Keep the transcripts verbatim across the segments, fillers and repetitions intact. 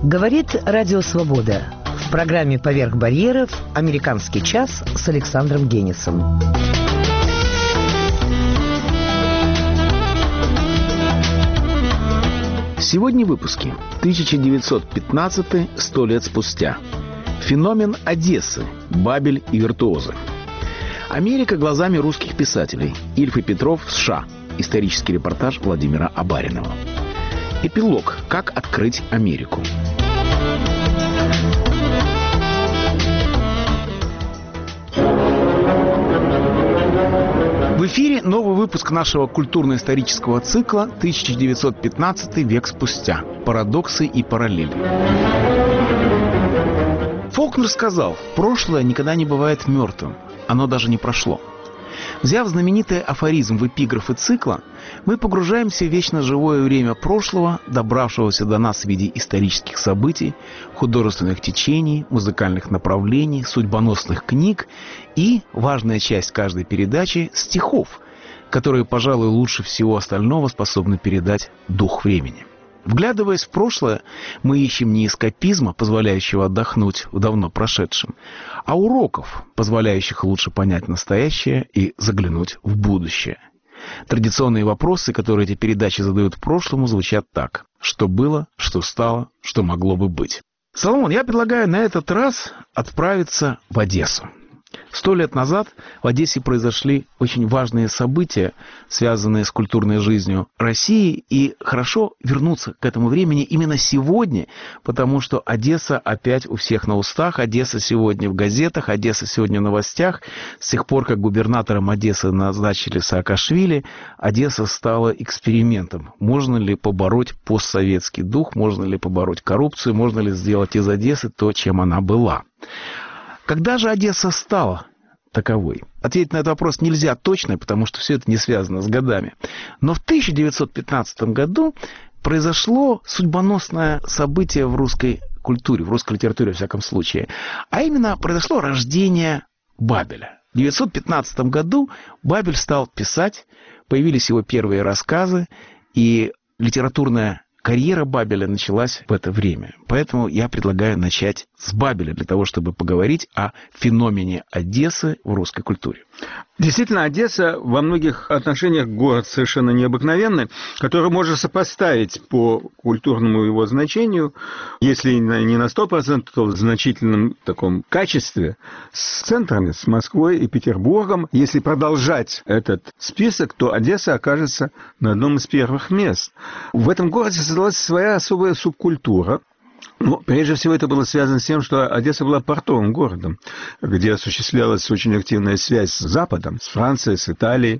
Говорит Радио Свобода. В программе «Поверх барьеров» «Американский час» с Александром Генисом. Сегодня в выпуске. тысяча девятьсот пятнадцатый, сто лет спустя. Феномен Одессы. Бабель и виртуозы. Америка глазами русских писателей. Ильф и Петров, США. Исторический репортаж Владимира Абаринова. Эпилог. Как открыть Америку. В эфире новый выпуск нашего культурно-исторического цикла тысяча девятьсот пятнадцатый век спустя. Парадоксы и параллели. Фолкнер сказал: прошлое никогда не бывает мертвым. Оно даже не прошло. Взяв знаменитый афоризм в эпиграфы цикла, мы погружаемся в вечно живое время прошлого, добравшегося до нас в виде исторических событий, художественных течений, музыкальных направлений, судьбоносных книг и, важная часть каждой передачи, стихов, которые, пожалуй, лучше всего остального способны передать дух времени. Вглядываясь в прошлое, мы ищем не эскапизма, позволяющего отдохнуть в давно прошедшем, а уроков, позволяющих лучше понять настоящее и заглянуть в будущее. Традиционные вопросы, которые эти передачи задают прошлому, звучат так: что было, что стало, что могло бы быть. Соломон, я предлагаю на этот раз отправиться в Одессу. Сто лет назад в Одессе произошли очень важные события, связанные с культурной жизнью России, и хорошо вернуться к этому времени именно сегодня, потому что Одесса опять у всех на устах, Одесса сегодня в газетах, Одесса сегодня в новостях. С тех пор, как губернатором Одессы назначили Саакашвили, Одесса стала экспериментом. Можно ли побороть постсоветский дух, можно ли побороть коррупцию, можно ли сделать из Одессы то, чем она была. Когда же Одесса стала таковой? Ответить на этот вопрос нельзя точно, потому что все это не связано с годами. Но в тысяча девятьсот пятнадцатом году произошло судьбоносное событие в русской культуре, в русской литературе, во всяком случае. А именно произошло рождение Бабеля. В тысяча девятьсот пятнадцатом году Бабель стал писать, появились его первые рассказы, и литературная карьера Бабеля началась в это время. Поэтому я предлагаю начать с Бабеля, для того, чтобы поговорить о феномене Одессы в русской культуре. Действительно, Одесса во многих отношениях город совершенно необыкновенный, который можно сопоставить по культурному его значению, если не на сто процентов, то в значительном таком качестве, с центрами, с Москвой и Петербургом. Если продолжать этот список, то Одесса окажется на одном из первых мест. В этом городе создалась своя особая субкультура. Ну, прежде всего, это было связано с тем, что Одесса была портовым городом, где осуществлялась очень активная связь с Западом, с Францией, с Италией.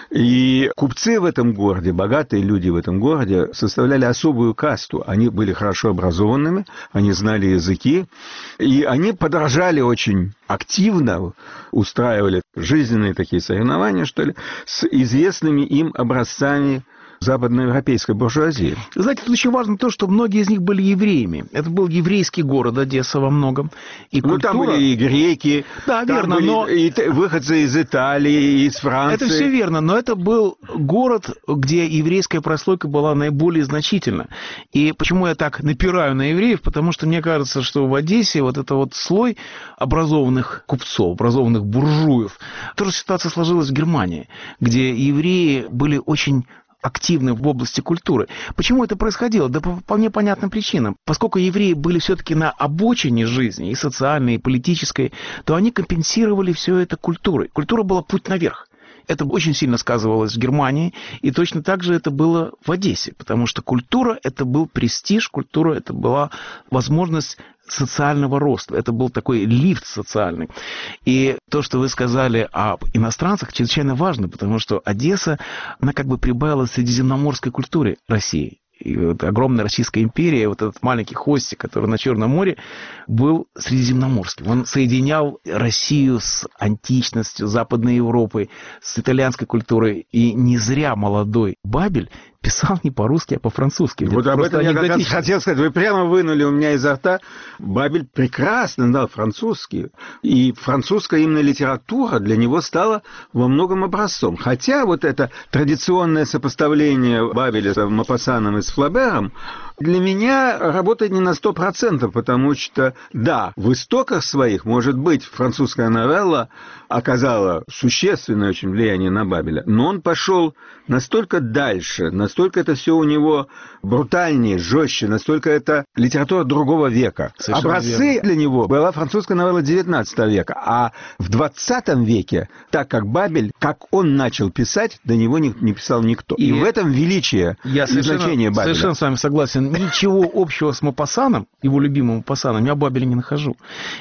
И купцы в этом городе, богатые люди в этом городе, составляли особую касту. Они были хорошо образованными, они знали языки, и они подражали очень активно, устраивали жизненные такие соревнования, что ли, с известными им образцами западноевропейской буржуазии. Знаете, тут очень важно то, что многие из них были евреями. Это был еврейский город Одесса во многом. И ну, культура... там были и греки, да, там верно, были но... и выходцы из Италии, из Франции. Это все верно, но это был город, где еврейская прослойка была наиболее значительна. И почему я так напираю на евреев? Потому что мне кажется, что в Одессе вот это вот слой образованных купцов, образованных буржуев. Тоже ситуация сложилась в Германии, где евреи были очень активны в области культуры. Почему это происходило? Да по вполне понятным причинам. Поскольку евреи были все-таки на обочине жизни, и социальной, и политической, то они компенсировали все это культурой. Культура была путь наверх. Это очень сильно сказывалось в Германии, и точно так же это было в Одессе, потому что культура – это был престиж, культура – это была возможность социального роста. Это был такой лифт социальный. И то, что вы сказали об иностранцах, чрезвычайно важно, потому что Одесса, она как бы прибавила средиземноморской культуре России. И вот огромная Российская империя, вот этот маленький хвостик, который на Черном море, был средиземноморским. Он соединял Россию с античностью, Западной Европой, с итальянской культурой. И не зря молодой Бабель писал не по-русски, а по-французски. Вот об этом я как раз хотел сказать. Вы прямо вынули у меня изо рта. Бабель прекрасно знал французский. И французская именно литература для него стала во многом образцом. Хотя вот это традиционное сопоставление Бабеля с Мопассаном и с Флабером, Для меня работает не на сто процентов, потому что, да, в истоках своих, может быть, французская новелла оказала существенное очень влияние на Бабеля, но он пошел настолько дальше, настолько это все у него брутальнее, жестче, настолько это литература другого века. Совершенно Образцы верно. Для него была французская новелла девятнадцатого века, а в двадцатом веке, так как Бабель, как он начал писать, до него не, не писал никто. И, И в этом величие я и значение Бабеля. Совершенно с вами согласен. Ничего общего с Мопассаном, его любимым Мопассаном, я в Бабеле не нахожу.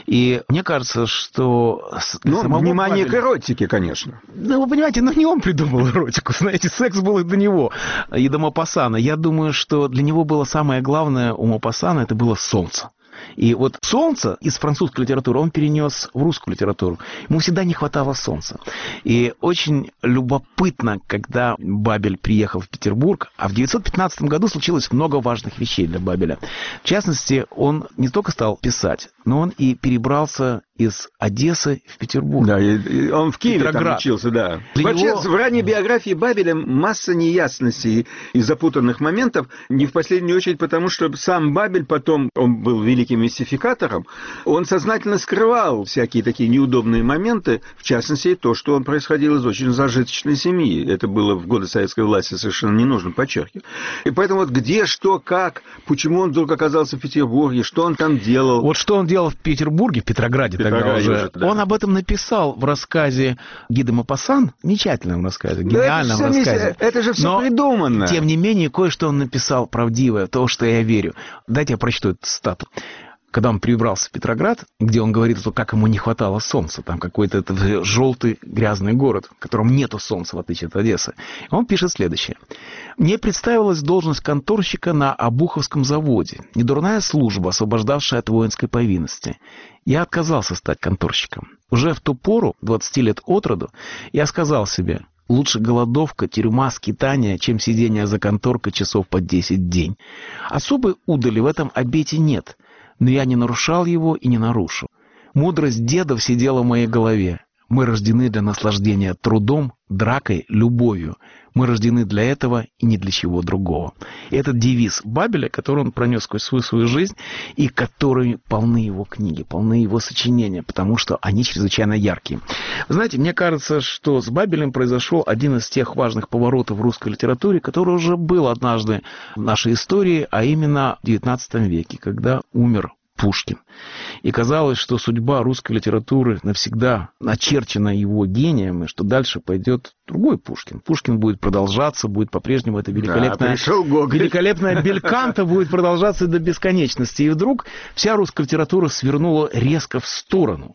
И мне кажется, что... Ну, внимание Бабеля... к эротике, конечно. Ну, вы понимаете, ну не он придумал эротику. Знаете, секс был и до него, и до Мопассана. Я думаю, что для него было самое главное у Мопассана, это было солнце. И вот солнце из французской литературы он перенес в русскую литературу. Ему всегда не хватало солнца. И очень любопытно, когда Бабель приехал в Петербург, а в девятьсот пятнадцатом году случилось много важных вещей для Бабеля. В частности, он не только стал писать, но он и перебрался из Одессы в Петербург. Да, и он в Киеве Петроград. Там учился, да. Для Вообще, него... в ранней биографии Бабеля масса неясностей и запутанных моментов, не в последнюю очередь потому, что сам Бабель потом, он был великим мистификатором, он сознательно скрывал всякие такие неудобные моменты, в частности, то, что он происходил из очень зажиточной семьи. Это было в годы советской власти совершенно не нужно подчеркивать. И поэтому вот где, что, как, почему он вдруг оказался в Петербурге, что он там делал. Вот что он делал в Петербурге, в Петрограде, тогда уже. уже да. Он об этом написал в рассказе Ги де Мопассан, замечательном рассказе, гениальном это рассказе. Не, это же все Но, придумано. Тем не менее, кое-что он написал правдивое, то, что я верю. Дайте я прочту эту цитату. Когда он перебрался в Петроград, где он говорит, что как ему не хватало солнца, там какой-то желтый грязный город, в котором нету солнца, в отличие от Одессы, он пишет следующее. «Мне представилась должность конторщика на Обуховском заводе, недурная служба, освобождавшая от воинской повинности. Я отказался стать конторщиком. Уже в ту пору, двадцати лет от роду, я сказал себе, лучше голодовка, тюрьма, скитание, чем сидение за конторкой часов по десять в день. Особой удали в этом обете нет». Но я не нарушал его и не нарушу. Мудрость дедов сидела в моей голове. Мы рождены для наслаждения трудом, дракой, любовью. Мы рождены для этого и не для чего другого. И этот девиз Бабеля, который он пронес сквозь свою, свою жизнь, и который полны его книги, полны его сочинения, потому что они чрезвычайно яркие. Вы знаете, мне кажется, что с Бабелем произошел один из тех важных поворотов в русской литературе, который уже был однажды в нашей истории, а именно в девятнадцатом веке, когда умер Пушкин. И казалось, что судьба русской литературы навсегда начерчена его гением, и что дальше пойдет другой Пушкин. Пушкин будет продолжаться, будет по-прежнему это великолепная, да, великолепная бельканта будет продолжаться до бесконечности. И вдруг вся русская литература свернула резко в сторону.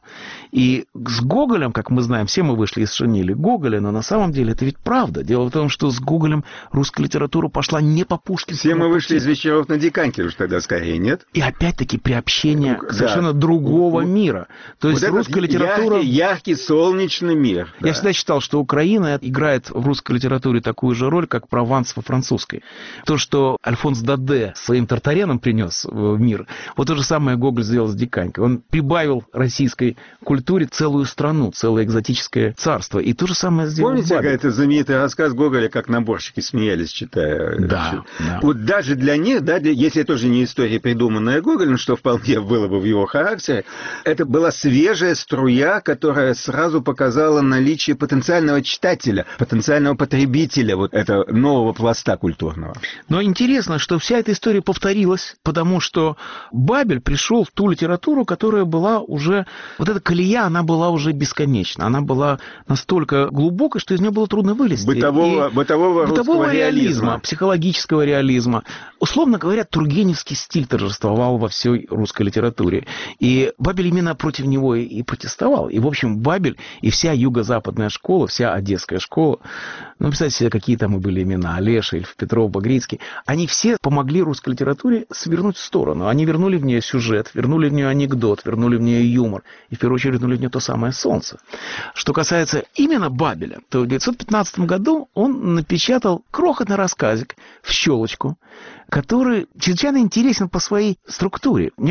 И с Гоголем, как мы знаем, все мы вышли из шинели Гоголя, но на самом деле это ведь правда. Дело в том, что с Гоголем русская литература пошла не по пушкинскому Все мы вышли из вечеров на Диканьке уж тогда скорее, нет? И опять-таки приобщение к совершенно да. другого мира. То есть вот русская литература... Яркий, яркий солнечный мир. Я да. всегда считал, что Украина играет в русской литературе такую же роль, как Прованс во французской. То, что Альфонс Даде своим Тартареном принес в мир, вот то же самое Гоголь сделал с Диканькой. Он прибавил российской культуре целую страну, целое экзотическое царство. И то же самое сделал Помните, Бабель. это знаменитый рассказ Гоголя, как наборщики смеялись, читая? Да, да. Вот даже для них, да, для, если это тоже не история, придуманная Гоголем, что вполне было бы в его характере, это была свежая струя, которая сразу показала наличие потенциального читателя, потенциального потребителя вот этого нового пласта культурного. Но интересно, что вся эта история повторилась, потому что Бабель пришел в ту литературу, которая была уже... Вот эта колея, она была уже бесконечна. Она была настолько глубокой, что из нее было трудно вылезти. Бытового, И... бытового, бытового реализма, реализма, психологического реализма. Условно говоря, тургеневский стиль торжествовал во всей русской литературе. И Бабель именно против него и протестовал. И, в общем, Бабель и вся юго-западная школа, вся одесская школа, ну, представьте себе, какие там и были имена, Олешев, Петров, Багрицкий, они все помогли русской литературе свернуть в сторону. Они вернули в нее сюжет, вернули в нее анекдот, вернули в нее юмор. И, в первую очередь, вернули в нее то самое солнце. Что касается именно Бабеля, то в девятьсот пятнадцатом году он напечатал крохотный рассказик в щелочку, который чрезвычайно интересен по своей структуре. Мне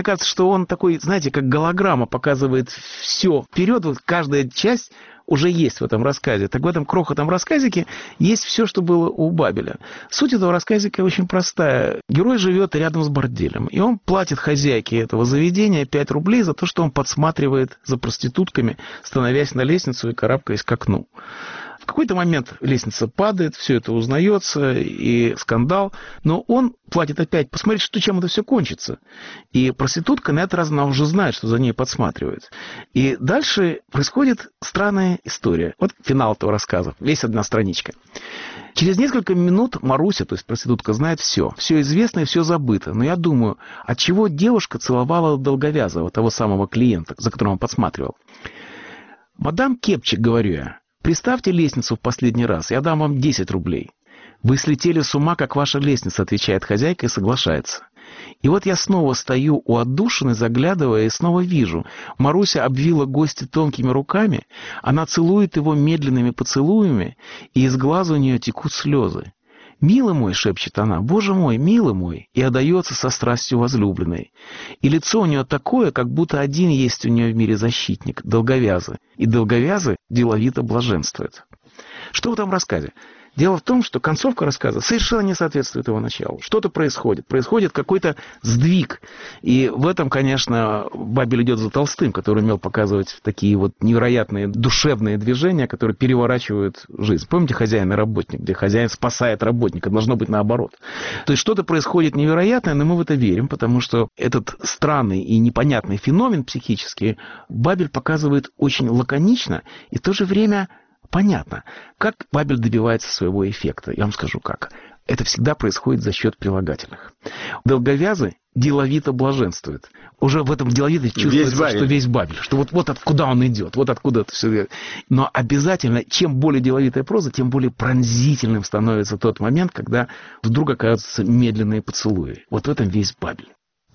Мне кажется, что он такой, знаете, как голограмма показывает все вперед, вот каждая часть уже есть в этом рассказе. Так в этом крохотном рассказике есть все, что было у Бабеля. Суть этого рассказика очень простая. Герой живет рядом с борделем, и он платит хозяйке этого заведения пять рублей за то, что он подсматривает за проститутками, становясь на лестницу и карабкаясь к окну. В какой-то момент лестница падает, все это узнается, и скандал, но он платит опять посмотреть, что, чем это все кончится. И проститутка на этот раз она уже знает, что за ней подсматривает. И дальше происходит странная история. Вот финал этого рассказа, весь одна страничка. Через несколько минут Маруся, то есть проститутка, знает все. Все известно и все забыто. Но я думаю, отчего девушка целовала Долговязого, того самого клиента, за которым он подсматривал. «Мадам Кепчик, — говорю я, — приставьте лестницу в последний раз, я дам вам десять рублей. Вы слетели с ума, как ваша лестница, — отвечает хозяйка и соглашается. И вот я снова стою у отдушины, заглядывая, и снова вижу. Маруся обвила гостя тонкими руками, она целует его медленными поцелуями, и из глаз у нее текут слезы. «Милый мой, — шепчет она, — боже мой, милый мой!» и отдается со страстью возлюбленной. И лицо у нее такое, как будто один есть у нее в мире защитник — Долговязый. И Долговязый деловито блаженствует. Что в этом рассказе? Дело в том, что концовка рассказа совершенно не соответствует его началу. Что-то происходит. Происходит какой-то сдвиг. И в этом, конечно, Бабель идет за Толстым, который умел показывать такие вот невероятные душевные движения, которые переворачивают жизнь. Помните «Хозяин и работник», где хозяин спасает работника? Должно быть наоборот. То есть что-то происходит невероятное, но мы в это верим, потому что этот странный и непонятный феномен психический Бабель показывает очень лаконично и в то же время понятно. Как Бабель добивается своего эффекта? Я вам скажу как. Это всегда происходит за счет прилагательных. Долговязый деловито блаженствует. Уже в этом деловито чувствуется, весь что весь Бабель. Что вот, вот откуда он идет, вот откуда это все. Но обязательно, чем более деловитая проза, тем более пронзительным становится тот момент, когда вдруг оказываются медленные поцелуи. Вот в этом весь Бабель.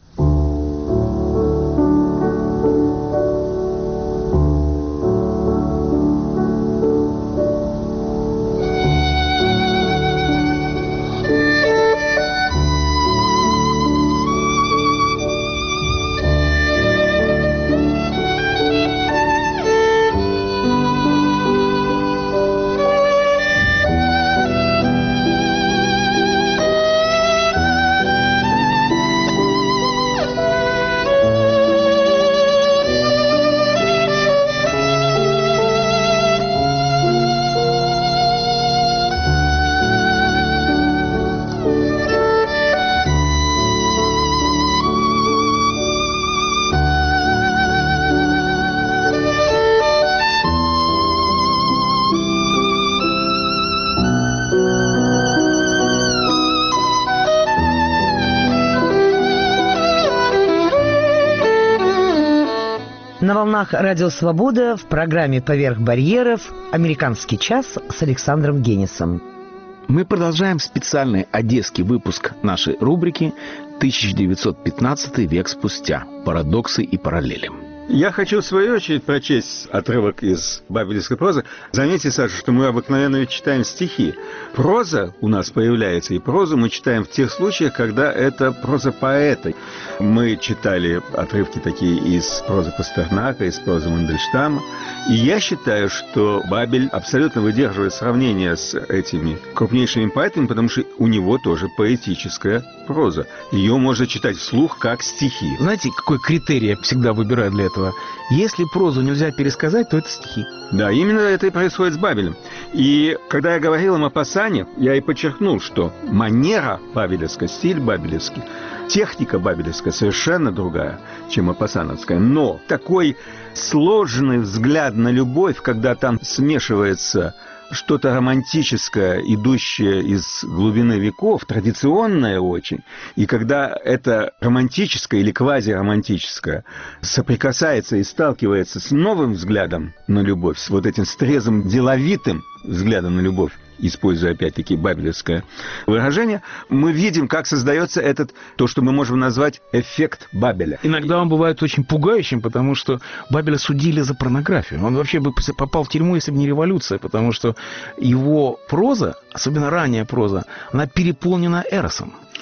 На волнах Радио Свобода в программе «Поверх барьеров» «Американский час» с Александром Генисом. Мы продолжаем специальный одесский выпуск нашей рубрики «тысяча девятьсот пятнадцатый век спустя. Парадоксы и параллели». Я хочу, в свою очередь, прочесть отрывок из бабелевской прозы. Заметьте, Саша, что мы обыкновенно читаем стихи. Проза у нас появляется, и прозу мы читаем в тех случаях, когда это проза поэта. Мы читали отрывки такие из прозы Пастернака, из прозы Мандельштама. И я считаю, что Бабель абсолютно выдерживает сравнение с этими крупнейшими поэтами, потому что у него тоже поэтическая проза. Ее можно читать вслух как стихи. Знаете, какой критерий я всегда выбираю для этого? Если прозу нельзя пересказать, то это стихи. Да, именно это и происходит с Бабелем. И когда я говорил о Мопассане, я и подчеркнул, что манера бабелевская, стиль бабелевский, техника бабелевская совершенно другая, чем мопассановская. Но такой сложный взгляд на любовь, когда там смешивается что-то романтическое, идущее из глубины веков, традиционное очень, и когда это романтическое или квазиромантическое соприкасается и сталкивается с новым взглядом на любовь, с вот этим стрезом деловитым взглядом на любовь, используя опять-таки бабелевское выражение, мы видим, как создается этот, то, что мы можем назвать эффект Бабеля. Иногда он бывает очень пугающим, потому что Бабеля судили за порнографию. Он вообще бы попал в тюрьму, если бы не революция, потому что его проза, особенно ранняя проза, она переполнена эросом.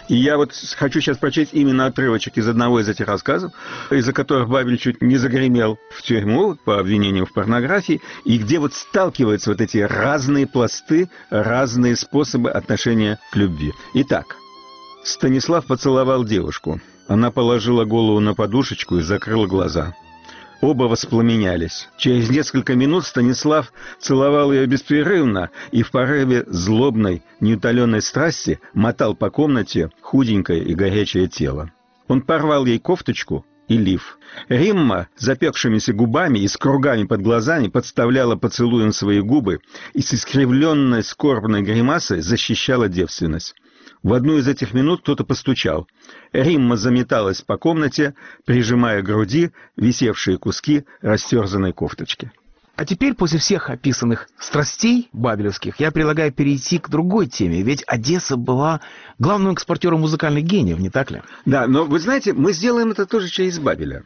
И я вот хочу сейчас прочесть именно отрывочек из одного из этих рассказов, из-за которых Бабель чуть не загремел в тюрьму по обвинению в порнографии, и где вот сталкиваются вот эти разные пласты, разные способы отношения к любви. Итак, Станислав поцеловал девушку. Она положила голову на подушечку и закрыла глаза. Оба воспламенялись. Через несколько минут Станислав целовал ее беспрерывно и в порыве злобной, неутоленной страсти мотал по комнате худенькое и горячее тело. Он порвал ей кофточку и лиф. Римма, запекшимися губами и с кругами под глазами, подставляла поцелуем свои губы и с искривленной скорбной гримасой защищала девственность. В одну из этих минут кто-то постучал. Римма заметалась по комнате, прижимая к груди висевшие куски растерзанной кофточки. А теперь, после всех описанных страстей бабелевских, я предлагаю перейти к другой теме. Ведь Одесса была главным экспортером музыкальных гениев, не так ли? Да, но вы знаете, мы сделаем это тоже через Бабеля,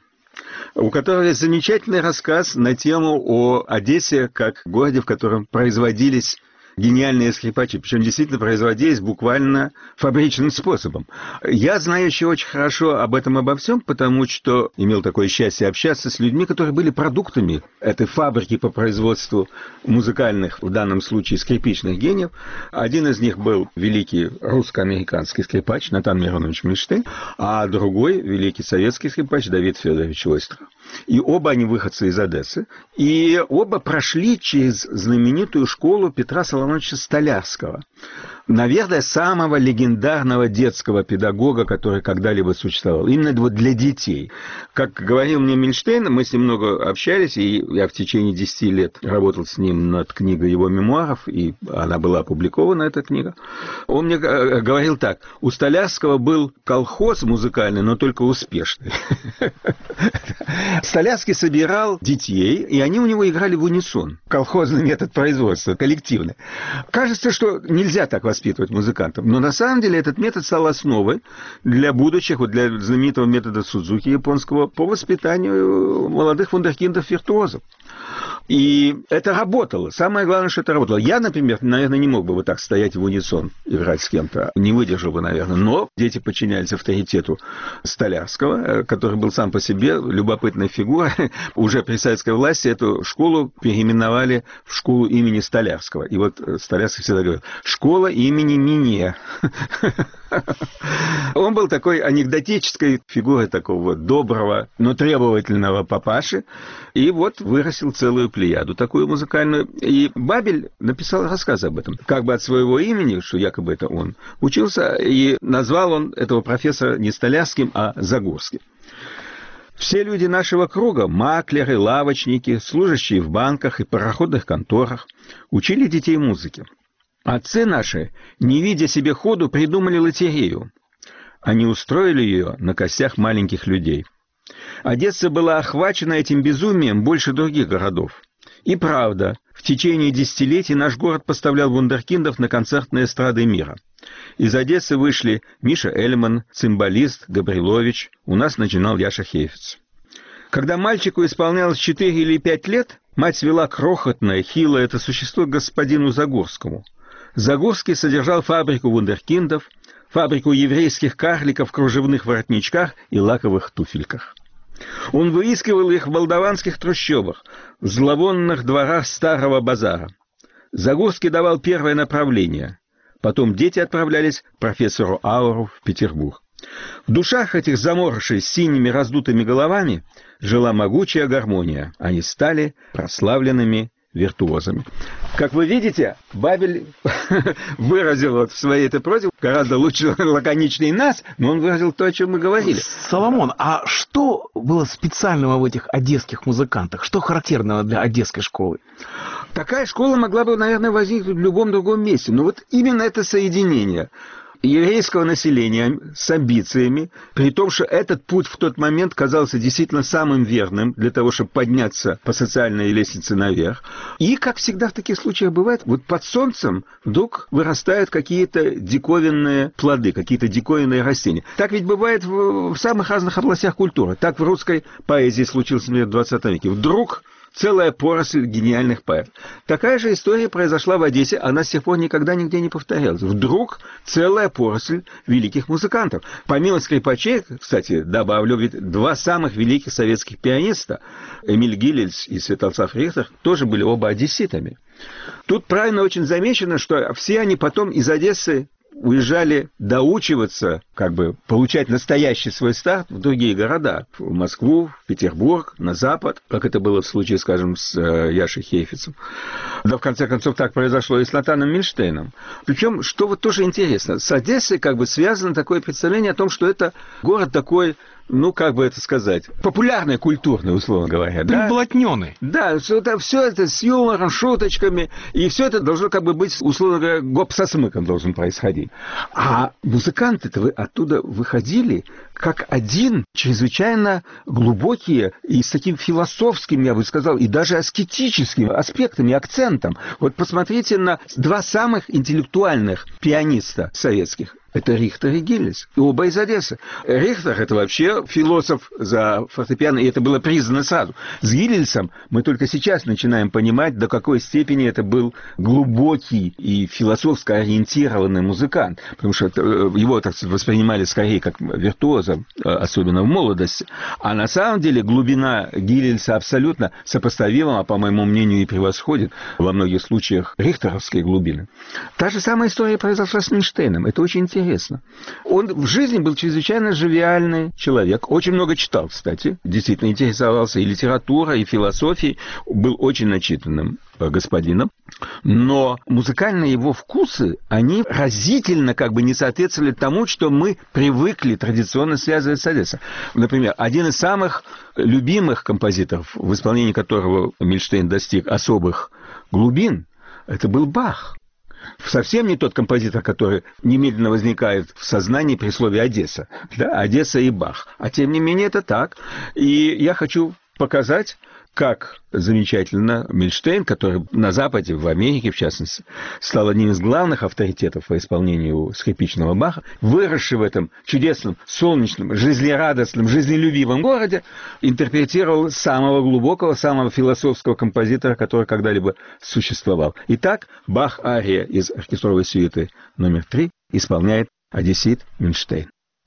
у которого есть замечательный рассказ на тему о Одессе как городе, в котором производились гениальные скрипачи, причем действительно производились буквально фабричным способом. Я знаю еще очень хорошо об этом обо всем, потому что имел такое счастье общаться с людьми, которые были продуктами этой фабрики по производству музыкальных, в данном случае скрипичных гениев. Один из них был великий русско-американский скрипач Натан Миронович Мильштейн, а другой великий советский скрипач Давид Федорович Ойстров. И оба они выходцы из Одессы, и оба прошли через знаменитую школу Петра Соломоновича Столярского. Наверное, самого легендарного детского педагога, который когда-либо существовал. Именно вот для детей. Как говорил мне Мильштейн, мы с ним много общались, и я в течение десяти лет работал с ним над книгой его мемуаров, и она была опубликована, эта книга. Он мне говорил так: у Столярского был колхоз музыкальный, но только успешный. Столярский собирал детей, и они у него играли в унисон. Колхозный метод производства, коллективный. Кажется, что нельзя так воспитывать музыкантов, но на самом деле этот метод стал основой для будущих, вот для знаменитого метода Судзуки японского по воспитанию молодых вундеркиндов-виртуозов. И это работало. Самое главное, что это работало. Я, например, наверное, не мог бы вот так стоять в унисон, играть с кем-то. Не выдержал бы, наверное. Но дети подчинялись авторитету Столярского, который был сам по себе любопытной фигурой. Уже при советской власти эту школу переименовали в школу имени Столярского. И вот Столярский всегда говорил: школа имени Мине. Он был такой анекдотической фигурой такого вот доброго, но требовательного папаши. И вот вырастил целую плеяду такую музыкальную. И Бабель написал рассказ об этом. Как бы от своего имени, что якобы это он, учился, и назвал он этого профессора не Столярским, а Загорским. Все люди нашего круга, маклеры, лавочники, служащие в банках и пароходных конторах, учили детей музыке. Отцы наши, не видя себе ходу, придумали лотерею. Они устроили ее на костях маленьких людей. Одесса была охвачена этим безумием больше других городов. И правда, в течение десятилетий наш город поставлял вундеркиндов на концертные эстрады мира. Из Одессы вышли Миша Эльман, цимбалист Габрилович, у нас начинал Яша Хейфец. Когда мальчику исполнялось четыре или пять лет, мать свела крохотное, хилое это существо к господину Загорскому. Загорский содержал фабрику вундеркиндов, фабрику еврейских карликов в кружевных воротничках и лаковых туфельках. Он выискивал их в молдаванских трущобах, в зловонных дворах старого базара. Загорский давал первое направление. Потом дети отправлялись к профессору Ауру в Петербург. В душах этих заморышей с синими раздутыми головами жила могучая гармония. Они стали прославленными виртуозами. Как вы видите, Бабель выразил вот в своей этой прозе гораздо лучше, лаконичнее нас, но он выразил то, о чем мы говорили. Соломон, а что было специального в этих одесских музыкантах? Что характерного для одесской школы? Такая школа могла бы, наверное, возникнуть в любом другом месте. Но вот именно это соединение еврейского населения с амбициями, при том, что этот путь в тот момент казался действительно самым верным для того, чтобы подняться по социальной лестнице наверх. И, как всегда в таких случаях бывает, вот под солнцем вдруг вырастают какие-то диковинные плоды, какие-то диковинные растения. Так ведь бывает в, в самых разных областях культуры. Так в русской поэзии случилось, например, в двадцатом веке. Вдруг целая поросль гениальных поэтов. Такая же история произошла в Одессе, она с тех пор никогда нигде не повторялась. Вдруг целая поросль великих музыкантов. Помимо скрипачей, кстати, добавлю, ведь два самых великих советских пианиста, Эмиль Гилельс и Святослав Рихтер, тоже были оба одесситами. Тут правильно очень замечено, что все они потом из Одессы уезжали доучиваться, как бы получать настоящий свой старт в другие города. В Москву, в Петербург, на Запад, как это было в случае, скажем, с э, Яшей Хейфицем. Да, в конце концов, так произошло и с Натаном Мильштейном. Причем, что вот тоже интересно, с Одессой как бы связано такое представление о том, что это город такой, ну, как бы это сказать, популярный, культурный, условно говоря. Приблотненный. Да, да, все это, все это с юмором, шуточками, и все это должно как бы быть, условно говоря, гоп со смыком должен происходить. А музыканты-то вы оттуда выходили как один, чрезвычайно глубокие и с таким философским, я бы сказал, и даже аскетическим аспектом и акцентом. Вот посмотрите на два самых интеллектуальных пианиста советских. Это Рихтер и Гилельс, и оба из Одессы. Рихтер – это вообще философ за фортепиано, и это было признано сразу. С Гилельсом мы только сейчас начинаем понимать, до какой степени это был глубокий и философски ориентированный музыкант, потому что его, так сказать, воспринимали скорее как виртуоза, особенно в молодости. А на самом деле глубина Гилельса абсолютно сопоставима, а по моему мнению и превосходит во многих случаях рихтеровские глубины. Та же самая история произошла с Мильштейном. Это очень интересно. Интересно. Он в жизни был чрезвычайно живиальный человек. Очень много читал, кстати. Действительно интересовался и литературой, и философией. Был очень начитанным господином. Но музыкальные его вкусы, они разительно как бы не соответствовали тому, что мы привыкли традиционно связывать с Одессой. Например, один из самых любимых композиторов, в исполнении которого Мильштейн достиг особых глубин, это был Бах. Совсем не тот композитор, который немедленно возникает в сознании при слове «Одесса». Да? Одесса и Бах. А тем не менее это так. И я хочу показать, как замечательно Мильштейн, который на Западе, в Америке в частности, стал одним из главных авторитетов по исполнению скрипичного Баха, выросший в этом чудесном, солнечном, жизнерадостном, жизнелюбивом городе, интерпретировал самого глубокого, самого философского композитора, который когда-либо существовал. Итак, Бах-ария из оркестровой сюиты номер три исполняет одессит Мильштейн.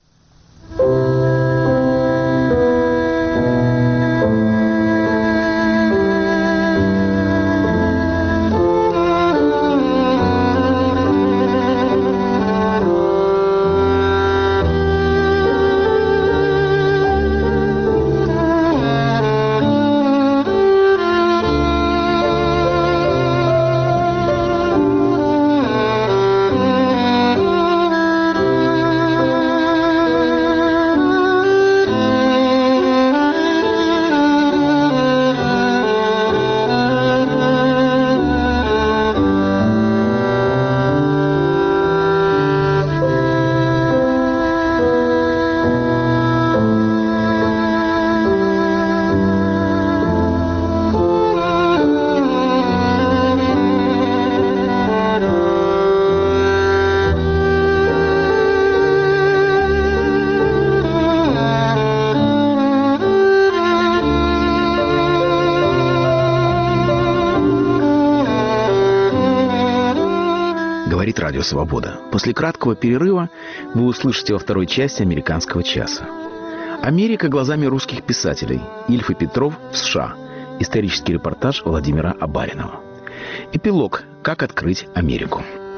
Радио «Свобода». После краткого перерыва вы услышите во второй части «Американского часа». Америка глазами русских писателей. Ильф и Петров в США. Исторический репортаж Владимира Абаринова. Эпилог. Как открыть Америку.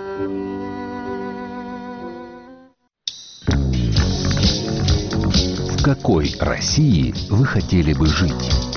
В какой России вы хотели бы жить?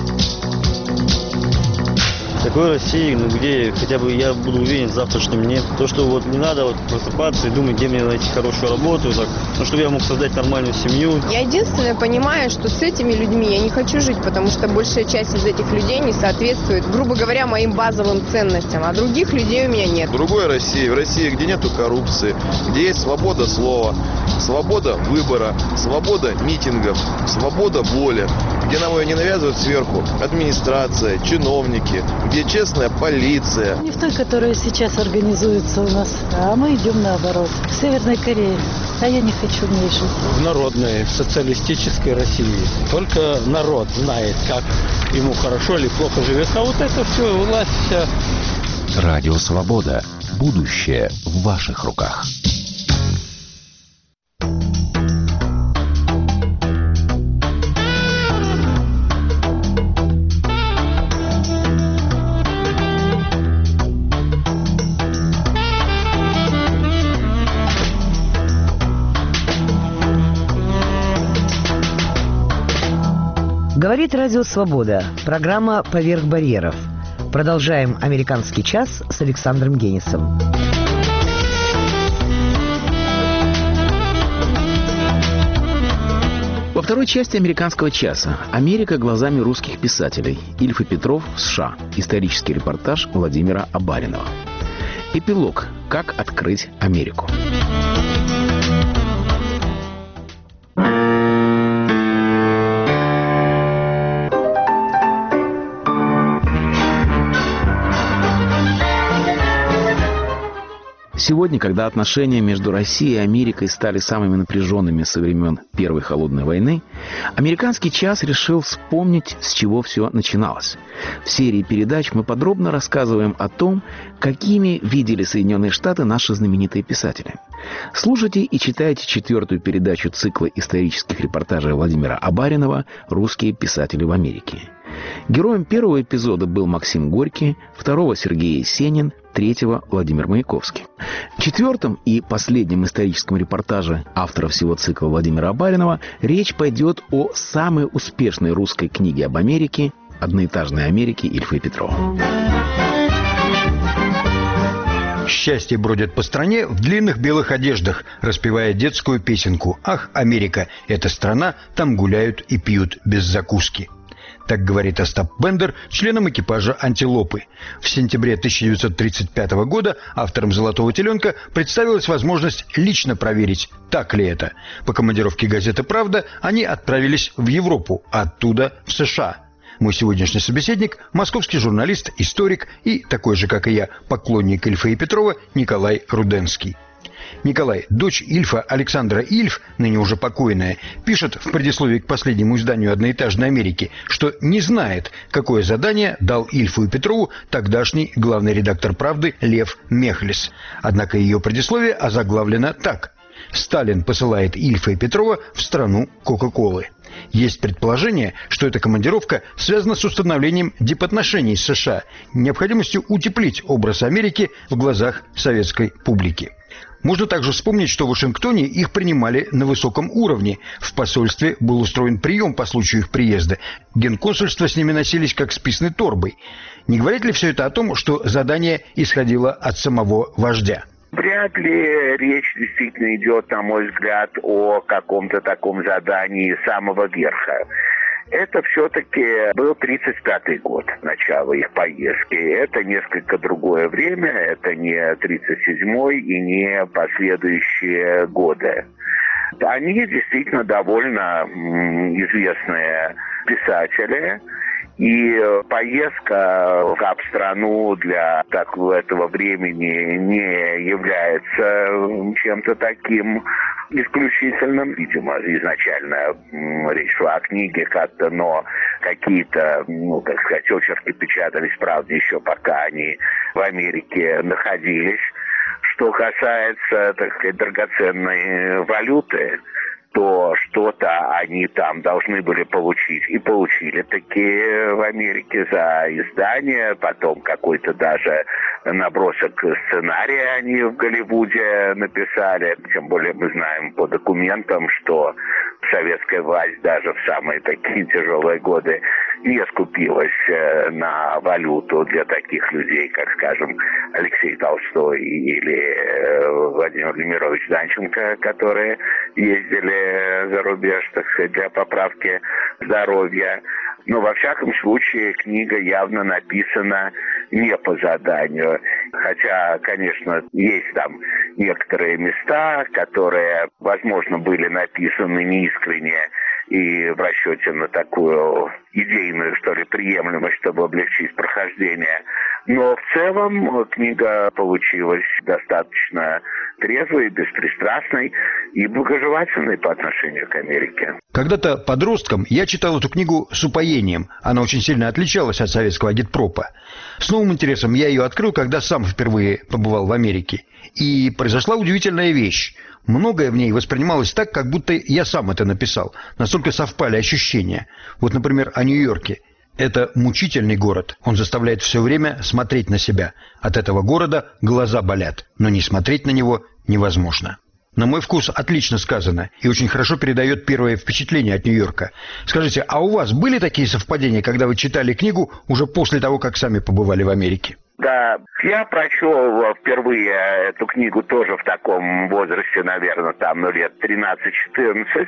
В такой России, ну, где хотя бы я буду уверен в завтрашнем дне. То, что вот не надо вот просыпаться и думать, где мне найти хорошую работу, так, ну, чтобы я мог создать нормальную семью. Я единственное понимаю, что с этими людьми я не хочу жить, потому что большая часть из этих людей не соответствует, грубо говоря, моим базовым ценностям, а других людей у меня нет. В другой России, в России, где нету коррупции, где есть свобода слова, свобода выбора, свобода митингов, свобода воли, где нам ее не навязывают сверху администрация, чиновники, где честная полиция. Не в той, которая сейчас организуется у нас, а мы идем наоборот, к Северной Корее. А я не хочу в ней жить. В народной социалистической России. Только народ знает, как ему хорошо или плохо живется. А вот это все, власть вся. Радио Свобода. Будущее в ваших руках. Говорит Радио Свобода. Программа «Поверх барьеров». Продолжаем «Американский час» с Александром Генисом. Во второй части «Американского часа» «Америка глазами русских писателей». Ильф и Петров, США. Исторический репортаж Владимира Абаринова. Эпилог. Как открыть Америку. Сегодня, когда отношения между Россией и Америкой стали самыми напряженными со времен Первой холодной войны, «Американский час» решил вспомнить, с чего все начиналось. В серии передач мы подробно рассказываем о том, какими видели Соединенные Штаты наши знаменитые писатели. Слушайте и читайте четвертую передачу цикла исторических репортажей Владимира Абаринова «Русские писатели в Америке». Героем первого эпизода был Максим Горький, второго — Сергей Есенин, третьего — Владимир Маяковский. В четвертом и последнем историческом репортаже автора всего цикла Владимира Абаринова речь пойдет о самой успешной русской книге об Америке «Одноэтажной Америке» Ильфа и Петрова. Счастье бродит по стране в длинных белых одеждах, распевая детскую песенку «Ах, Америка, это страна, там гуляют и пьют без закуски». Так говорит Остап Бендер членам экипажа «Антилопы». В сентябре тысяча девятьсот тридцать пятого года авторам «Золотого теленка» представилась возможность лично проверить, так ли это. По командировке газеты «Правда» они отправились в Европу, а оттуда в США. Мой сегодняшний собеседник – московский журналист, историк и, такой же, как и я, поклонник Ильфа и Петрова Николай Руденский. Николай, дочь Ильфа, Александра Ильф, ныне уже покойная, пишет в предисловии к последнему изданию «Одноэтажной Америки», что не знает, какое задание дал Ильфу и Петрову тогдашний главный редактор «Правды» Лев Мехлис. Однако ее предисловие озаглавлено так: «Сталин посылает Ильфа и Петрова в страну Кока-Колы». Есть предположение, что эта командировка связана с установлением дипотношений с США, необходимостью утеплить образ Америки в глазах советской публики. Можно также вспомнить, что в Вашингтоне их принимали на высоком уровне. В посольстве был устроен прием по случаю их приезда. Генконсульства с ними носились как с писаной торбой. Не говорит ли все это о том, что задание исходило от самого вождя? Вряд ли речь действительно идет, на мой взгляд, о каком-то таком задании самого верха. Это все-таки был тридцать пятый год, начало их поездки. Это несколько другое время, это не тридцать седьмой и не последующие годы. Они действительно довольно известные писатели. И поездка в страну для такого этого времени не является чем-то таким исключительным. Видимо, изначально речь шла о книге как-то, но какие-то, ну, как сказать, очерки печатались, правда, еще пока они в Америке находились. Что касается, так сказать, драгоценной валюты, то что-то они там должны были получить. И получили такие в Америке за издание, потом какой-то даже набросок сценария они в Голливуде написали. Тем более мы знаем по документам, что советская власть даже в самые такие тяжелые годы не скупилась на валюту для таких людей, как, скажем, Алексей Толстой или Владимир Владимирович Данченко, которые ездили за рубеж, так сказать, для поправки здоровья. Но, во всяком случае, книга явно написана не по заданию. Хотя, конечно, есть там некоторые места, которые, возможно, были написаны неискренне и в расчете на такую идейную, что ли, приемлемость, чтобы облегчить прохождение. Но в целом книга получилась достаточно трезвой, беспристрастной и благожелательной по отношению к Америке. Когда-то подростком я читал эту книгу с упоением. Она очень сильно отличалась от советского агитпропа. С новым интересом я ее открыл, когда сам впервые побывал в Америке. И произошла удивительная вещь. Многое в ней воспринималось так, как будто я сам это написал. Настолько совпали ощущения. Вот, например, о Нью-Йорке. Это мучительный город. Он заставляет все время смотреть на себя. От этого города глаза болят. Но не смотреть на него невозможно. На мой вкус отлично сказано и очень хорошо передает первое впечатление от Нью-Йорка. Скажите, а у вас были такие совпадения, когда вы читали книгу уже после того, как сами побывали в Америке? Да, я прочел впервые эту книгу тоже в таком возрасте, наверное, там, ну, лет тринадцать-четырнадцать.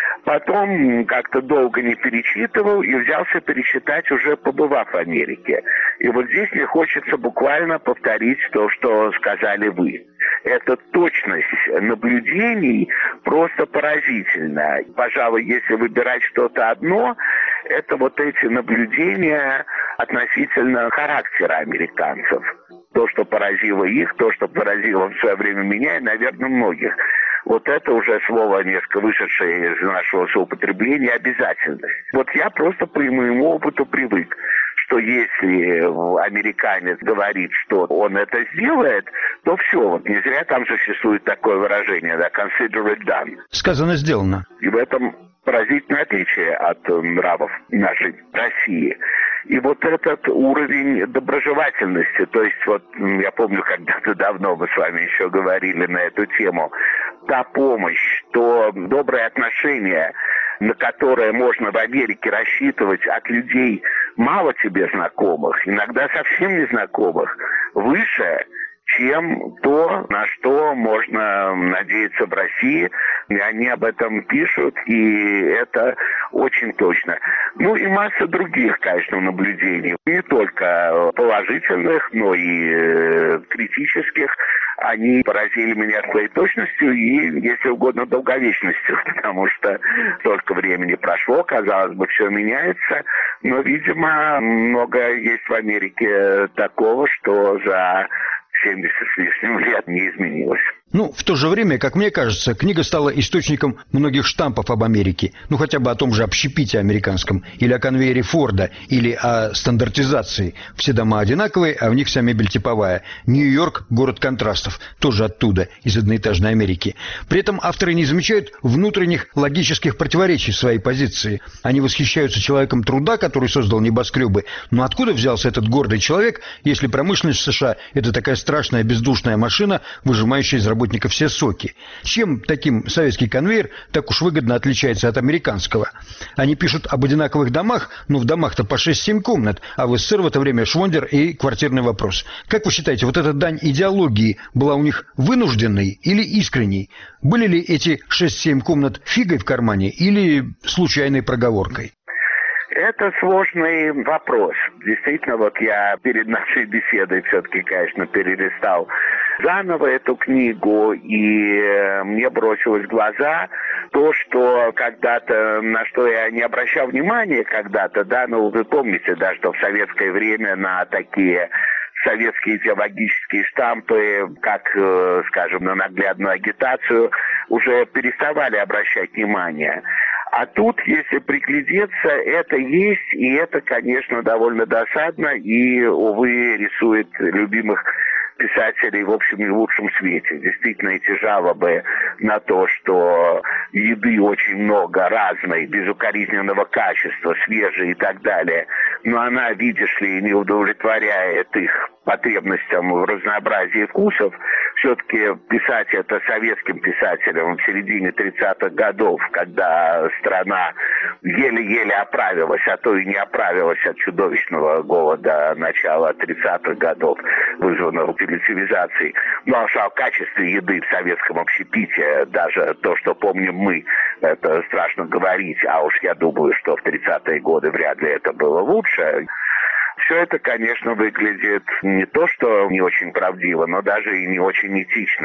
Потом как-то долго не перечитывал и взялся перечитать, уже побывав в Америке. И вот здесь мне хочется буквально повторить то, что сказали вы. Эта точность наблюдений просто поразительна. Пожалуй, если выбирать что-то одно, это вот эти наблюдения относительно характера американцев. То, что поразило их, то, что поразило в свое время меня и, наверное, многих. Вот это уже слово, несколько вышедшее из нашего соупотребления, обязательность. Вот я просто по моему опыту привык, что если американец говорит, что он это сделает, то все, вот не зря там существует такое выражение, да, consider it done. Сказано, сделано. И в этом поразительное отличие от нравов нашей России. И вот этот уровень доброжелательности, то есть вот я помню, когда-то давно мы с вами еще говорили на эту тему, та помощь, то доброе отношение, на которое можно в Америке рассчитывать от людей мало тебе знакомых, иногда совсем незнакомых, выше, чем то, на что можно надеяться в России. И они об этом пишут, и это очень точно. Ну и масса других, конечно, наблюдений. Не только положительных, но и э, критических. Они поразили меня своей точностью и, если угодно, долговечностью, потому что столько времени прошло, казалось бы, все меняется, но, видимо, много есть в Америке такого, что за семьдесят с лишним лет не изменилось. Ну, в то же время, как мне кажется, книга стала источником многих штампов об Америке. Ну, хотя бы о том же общепите американском, или о конвейере Форда, или о стандартизации. Все дома одинаковые, а в них вся мебель типовая. Нью-Йорк – город контрастов, тоже оттуда, из одноэтажной Америки. При этом авторы не замечают внутренних логических противоречий в своей позиции. Они восхищаются человеком труда, который создал небоскребы. Но откуда взялся этот гордый человек, если промышленность в США – это такая страшная бездушная машина, выжимающая из работников все соки? Чем таким советский конвейер так уж выгодно отличается от американского? Они пишут об одинаковых домах, но в домах-то по шесть-семь комнат, а в СССР в это время швондер и квартирный вопрос. Как вы считаете, вот эта дань идеологии была у них вынужденной или искренней? Были ли эти шесть-семь комнат фигой в кармане или случайной проговоркой? Это сложный вопрос. Действительно, вот я перед нашей беседой все-таки, конечно, перелистал заново эту книгу, и мне бросилось в глаза то, что когда-то, на что я не обращал внимания когда-то, да, ну вы помните, да, что в советское время на такие советские идеологические штампы, как, скажем, на наглядную агитацию, уже переставали обращать внимание. А тут, если приглядеться, это есть, и это, конечно, довольно досадно, и, увы, рисует любимых писателей в общем и в лучшем свете. Действительно, эти жалобы на то, что еды очень много, разной, безукоризненного качества, свежей и так далее, но она, видишь ли, не удовлетворяет их потребностям в разнообразии вкусов. Все-таки писать это советским писателям в середине тридцатых годов, когда страна еле-еле оправилась, а то и не оправилась от чудовищного голода начала тридцатых годов, вызванного цивилизацией. Ну а о качестве еды в советском общепите, даже то, что помним мы, это страшно говорить, а уж я думаю, что в тридцатые годы вряд ли это было лучше. Все это, конечно, выглядит не то, что не очень правдиво, но даже и не очень этично.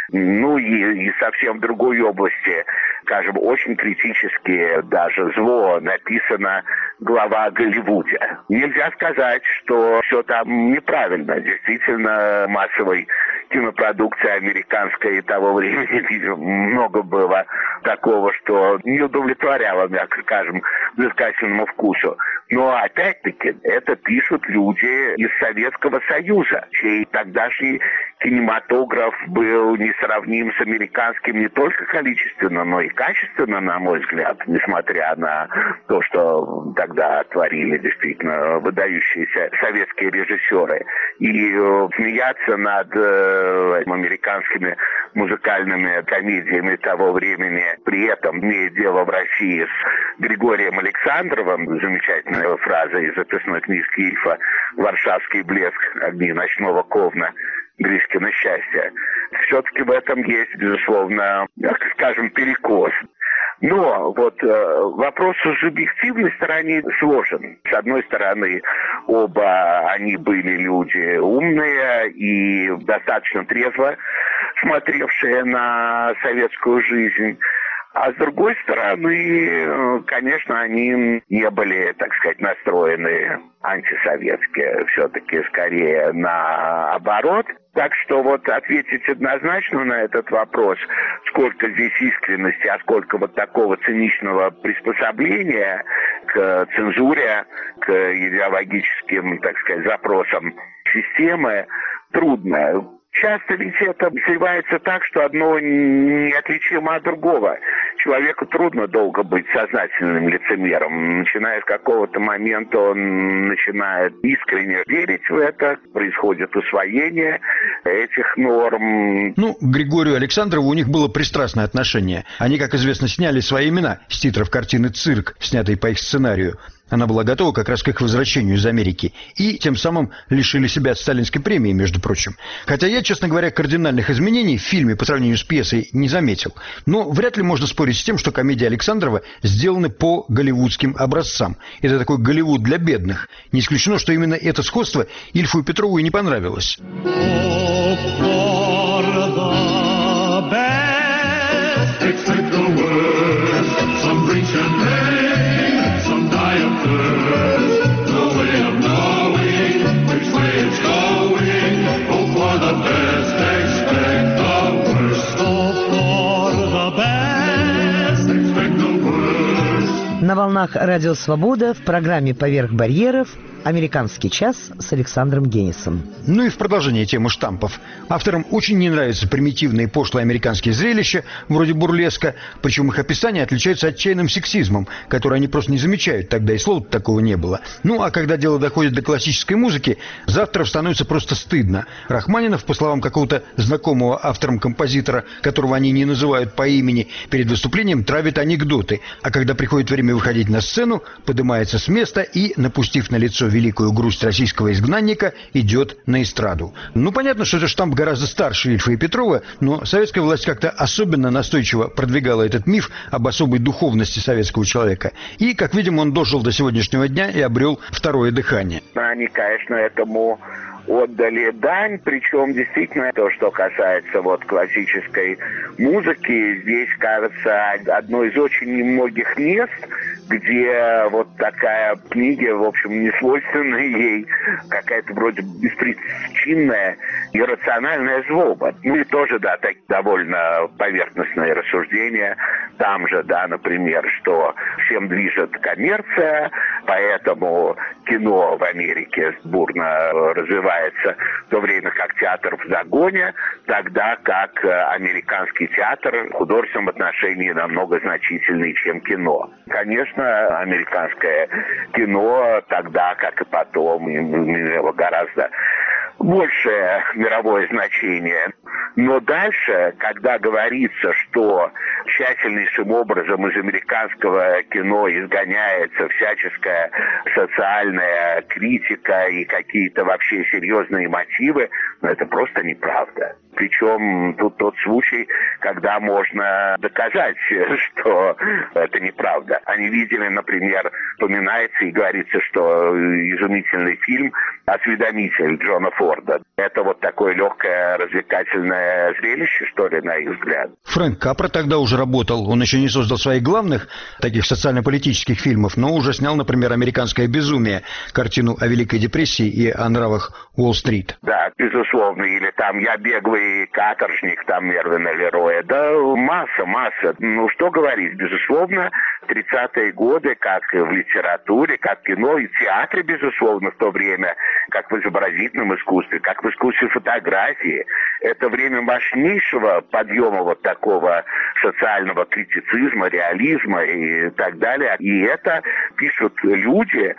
Ну и, и совсем в другой области, скажем, очень критически, даже зло написано глава о Голливуде. Нельзя сказать, что все там неправильно. Действительно, массовой кинопродукции американской того времени много было такого, что не удовлетворяло, мягко скажем, взыскательному вкусу. Но опять-таки это пишут люди из Советского Союза, чей тогдашний кинематограф был несравним с американским не только количественно, но и качественно, на мой взгляд, несмотря на то, что тогда творили действительно выдающиеся советские режиссеры. И э, смеяться над э, американскими музыкальными комедиями того времени, при этом имея дело в России с Григорием Александровым, замечательная фраза из записной книжки Ильфа «Варшавский блеск, огни ночного Ковна, Гришкино счастье». Все-таки в этом есть, безусловно, скажем, перекос. Но вот э, вопрос о субъективной стороне сложен. С одной стороны, оба они были люди умные и достаточно трезво смотревшие на советскую жизнь. А с другой стороны, конечно, они не были, так сказать, настроены антисоветски, все-таки скорее наоборот. Так что вот ответить однозначно на этот вопрос, сколько здесь искренности, а сколько вот такого циничного приспособления к цензуре, к идеологическим, так сказать, запросам системы, трудно. Часто ведь это сливается так, что одно неотличимо от другого. Человеку трудно долго быть сознательным лицемером. Начиная с какого-то момента он начинает искренне верить в это, происходит усвоение этих норм. Ну, к Григорию Александрову у них было пристрастное отношение. Они, как известно, сняли свои имена с титров картины «Цирк», снятой по их сценарию. Она была готова как раз к их возвращению из Америки. И тем самым лишили себя сталинской премии, между прочим. Хотя я, честно говоря, кардинальных изменений в фильме по сравнению с пьесой не заметил. Но вряд ли можно спорить с тем, что комедии Александрова сделаны по голливудским образцам. Это такой Голливуд для бедных. Не исключено, что именно это сходство Ильфу и Петрову и не понравилось. На волнах «Радио Свобода» в программе «Поверх барьеров» «Американский час» с Александром Генисом. Ну и в продолжение темы штампов. Авторам очень не нравятся примитивные пошлые американские зрелища, вроде бурлеска, причем их описание отличается отчаянным сексизмом, который они просто не замечают, тогда и слова такого не было. Ну а когда дело доходит до классической музыки, за авторов становится просто стыдно. Рахманинов, по словам какого-то знакомого автором-композитора, которого они не называют по имени, перед выступлением травит анекдоты, а когда приходит время выходить на сцену, поднимается с места и, напустив на лицо великую грусть российского изгнанника, идет на эстраду. Ну, понятно, что это штамп гораздо старше Ильфа и Петрова, но советская власть как-то особенно настойчиво продвигала этот миф об особой духовности советского человека. И, как видим, он дожил до сегодняшнего дня и обрел второе дыхание. Они, конечно, этому отдали дань, причем действительно то, что касается вот классической музыки, здесь, кажется, одно из очень немногих мест, где вот такая книга, в общем, не свойственная ей, какая-то вроде беспричинная, иррациональная злоба. Ну и тоже, да, так довольно поверхностные рассуждения. Там же, да, например, что всем движет коммерция, поэтому кино в Америке бурно развивается, в то время как театр в загоне, тогда как американский театр в художественном отношении намного значительнее, чем кино. Конечно, американское кино тогда, как и потом, имело гораздо большее мировое значение. Но дальше, когда говорится, что тщательнейшим образом из американского кино изгоняется всяческая социальная критика и какие-то вообще серьезные мотивы, ну, это просто неправда. Причем тут тот случай, когда можно доказать, что это неправда. Они видели, например, упоминается и говорится, что изумительный фильм осведомитель Джона Форда. Это вот такое легкое развлекательное зрелище, что ли, на их взгляд. Фрэнк Капра тогда уже работал. Он еще не создал своих главных таких социально-политических фильмов, но уже снял, например, «Американское безумие», картину о Великой депрессии и о нравах Уолл-стрит. Да, безусловно. Или там «Я беглый каторжник», там Мервина Лероя. Да, масса, масса. Ну, что говорить, безусловно, тридцатые годы, как в литературе, как в кино и театре, безусловно, в то время, как в изобразительном искусстве, как в искусстве фотографии. Это время мощнейшего подъема вот такого социального критицизма, реализма и так далее. И это пишут люди,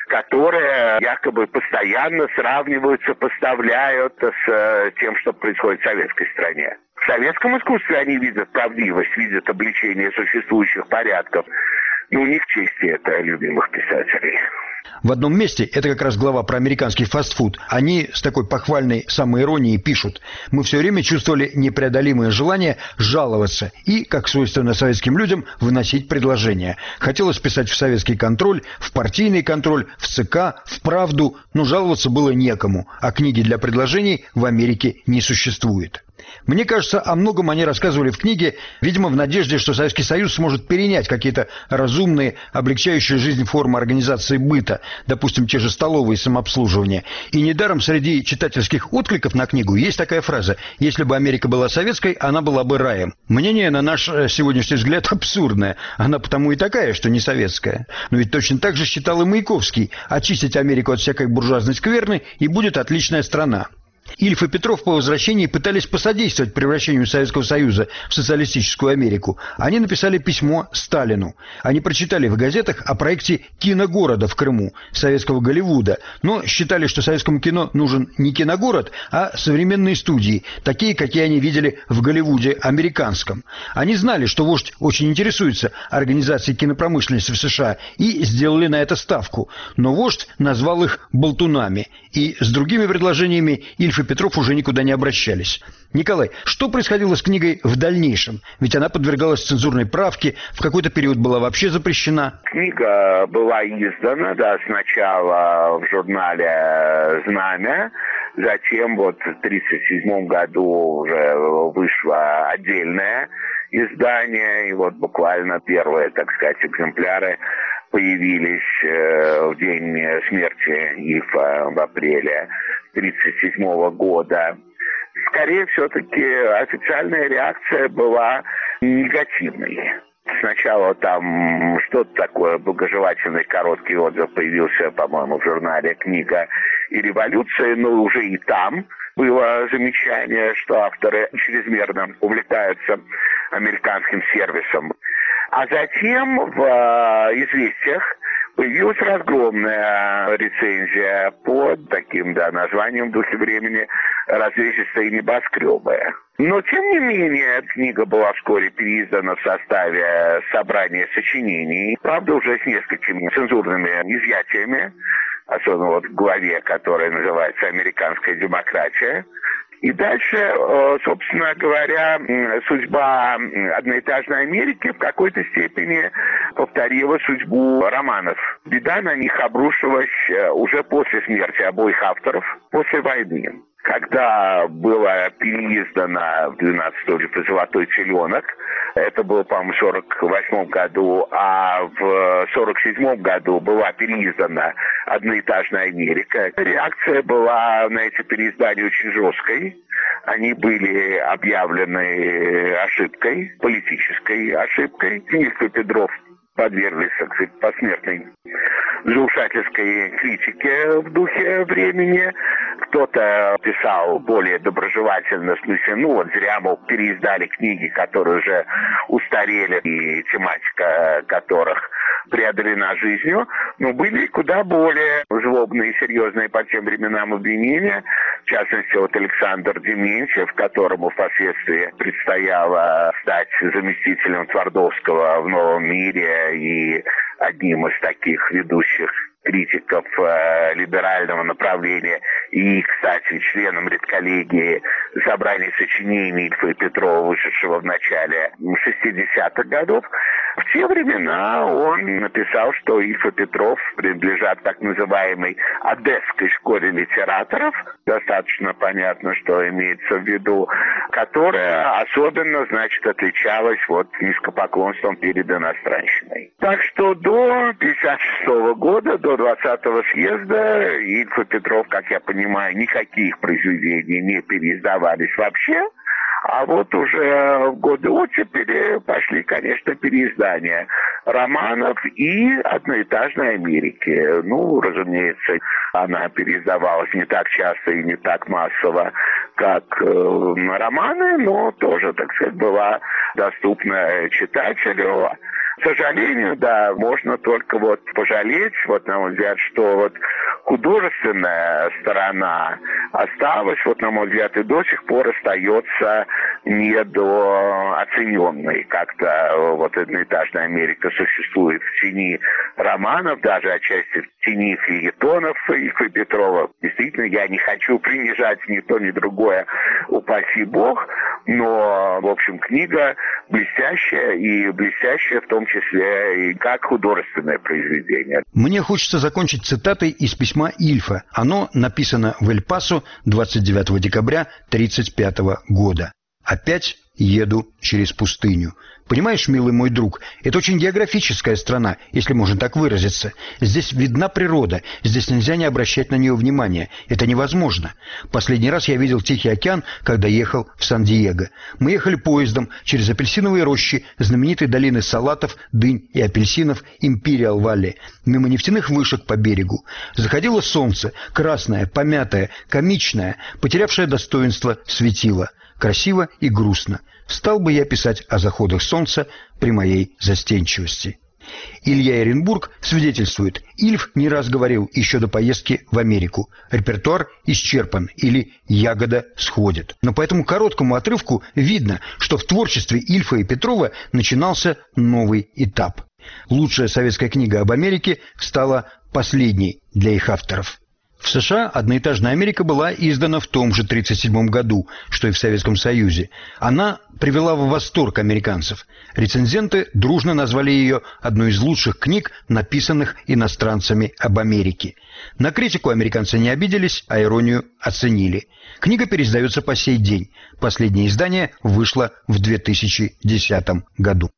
которые якобы постоянно сравнивают, сопоставляют с тем, что происходит в советской стране. В советском искусстве они видят правдивость, видят обличение существующих порядков. Ну, не в чести это любимых писателей. В одном месте, это как раз глава про американский фастфуд, они с такой похвальной самоиронией пишут: «Мы все время чувствовали непреодолимое желание жаловаться и, как свойственно советским людям, выносить предложения. Хотелось писать в советский контроль, в партийный контроль, в ЦК, в «Правду», но жаловаться было некому, а книги для предложений в Америке не существует». Мне кажется, о многом они рассказывали в книге, видимо, в надежде, что Советский Союз сможет перенять какие-то разумные, облегчающие жизнь формы организации быта, допустим, те же столовые самообслуживания. И недаром среди читательских откликов на книгу есть такая фраза: «Если бы Америка была советской, она была бы раем». Мнение, на наш сегодняшний взгляд, абсурдное. Она потому и такая, что не советская. Но ведь точно так же считал и Маяковский: очистить Америку от всякой буржуазной скверны, и будет отличная страна. Ильф и Петров по возвращении пытались посодействовать превращению Советского Союза в социалистическую Америку. Они написали письмо Сталину. Они прочитали в газетах о проекте киногорода в Крыму, советского Голливуда, но считали, что советскому кино нужен не киногород, а современные студии, такие, какие они видели в Голливуде американском. Они знали, что вождь очень интересуется организацией кинопромышленности в США, и сделали на это ставку. Но вождь назвал их болтунами, и с другими предложениями Ильф и Петров уже никуда не обращались. Николай, что происходило с книгой в дальнейшем? Ведь она подвергалась цензурной правке, в какой-то период была вообще запрещена. Книга была издана, да, сначала в журнале «Знамя», затем вот в тридцать седьмом году уже вышло отдельное издание, и вот буквально первые, так сказать, экземпляры появились э, в день смерти Ильфа в апреле тридцать седьмого года. Скорее, все-таки официальная реакция была негативной. Сначала там что-то такое, благожелательный короткий отзыв появился, по-моему, в журнале «Книга и революция», но уже и там было замечание, что авторы чрезмерно увлекаются американским сервисом. А затем в «Известиях» появилась разгромная рецензия под таким, да, названием в духе времени «Развесистые небоскребы». Но, тем не менее, книга была вскоре переиздана в составе собрания сочинений, правда, уже с несколькими цензурными изъятиями, особенно вот в главе, которая называется «Американская демократия». И дальше, собственно говоря, судьба одноэтажной Америки в какой-то степени повторила судьбу романов. Беда на них обрушилась уже после смерти обоих авторов, после войны. Когда было переиздано в двенадцатом веке «Золотой теленок», это было, по-моему, в сорок восьмом году, а в сорок седьмом году была переиздана «Одноэтажная Америка». Реакция была на эти переиздания очень жесткой. Они были объявлены ошибкой, политической ошибкой. Ильф и Петров подверглись, так сказать, посмертной взрушательской критике в духе времени. Кто-то писал более доброжелательно, в смысле, ну вот зря, мол, переиздали книги, которые уже устарели, и тематика которых преодолена жизнью, но были куда более злобные и серьезные по тем временам обвинения. В частности, вот Александр Дементьев, которому впоследствии предстояло стать заместителем Твардовского в «Новом мире» и одним из таких ведущих критиков э, либерального направления и, кстати, членом редколлегии собрания сочинений Ильфа и Петрова, вышедшего в начале шестидесятых годов, В те времена он написал, что Ильф и Петров принадлежат так называемой одесской школе литераторов, достаточно понятно, что имеется в виду, которая особенно, значит, отличалась вот низкопоклонством перед иностранщиной. Так что до пятьдесят шестого года, до двадцатого съезда, Ильф и Петров, как я понимаю, никаких произведений не переиздавались вообще. А вот уже в годы оттепели пошли, конечно, переиздания романов и «Одноэтажной Америки». Ну, разумеется, она переиздавалась не так часто и не так массово, как э, романы, но тоже, так сказать, была доступна читателю. К сожалению, да, можно только вот пожалеть, вот, на мой взгляд, что вот художественная сторона осталась, вот, на мой взгляд, и до сих пор остается недооцененной. Как-то вот «Одноэтажная Америка» существует в тени романов, даже отчасти в тени фельетонов Ильфа и Петрова. Действительно, я не хочу принижать ни то, ни другое, упаси бог, но, в общем, книга блестящая, и блестящая в том числе и как художественное произведение. Мне хочется закончить цитатой из письма Ильфа. Оно написано в Эль-Пасо двадцать девятого декабря тысяча девятьсот тридцать пятого года. «Опять еду через пустыню. Понимаешь, милый мой друг, это очень географическая страна, если можно так выразиться. Здесь видна природа, здесь нельзя не обращать на нее внимания. Это невозможно. Последний раз я видел Тихий океан, когда ехал в Сан-Диего. Мы ехали поездом через апельсиновые рощи знаменитой долины салатов, дынь и апельсинов Империал Валли, мимо нефтяных вышек по берегу. Заходило солнце, красное, помятое, комичное, потерявшее достоинство светило. Красиво и грустно. Стал бы я писать о заходах солнца при моей застенчивости». Илья Эренбург свидетельствует, Ильф не раз говорил еще до поездки в Америку: репертуар исчерпан или ягода сходит. Но по этому короткому отрывку видно, что в творчестве Ильфа и Петрова начинался новый этап. Лучшая советская книга об Америке стала последней для их авторов. В США «Одноэтажная Америка» была издана в том же тридцать седьмом году, что и в Советском Союзе. Она привела в восторг американцев. Рецензенты дружно назвали ее одной из лучших книг, написанных иностранцами об Америке. На критику американцы не обиделись, а иронию оценили. Книга переиздается по сей день. Последнее издание вышло в две тысячи десятом году.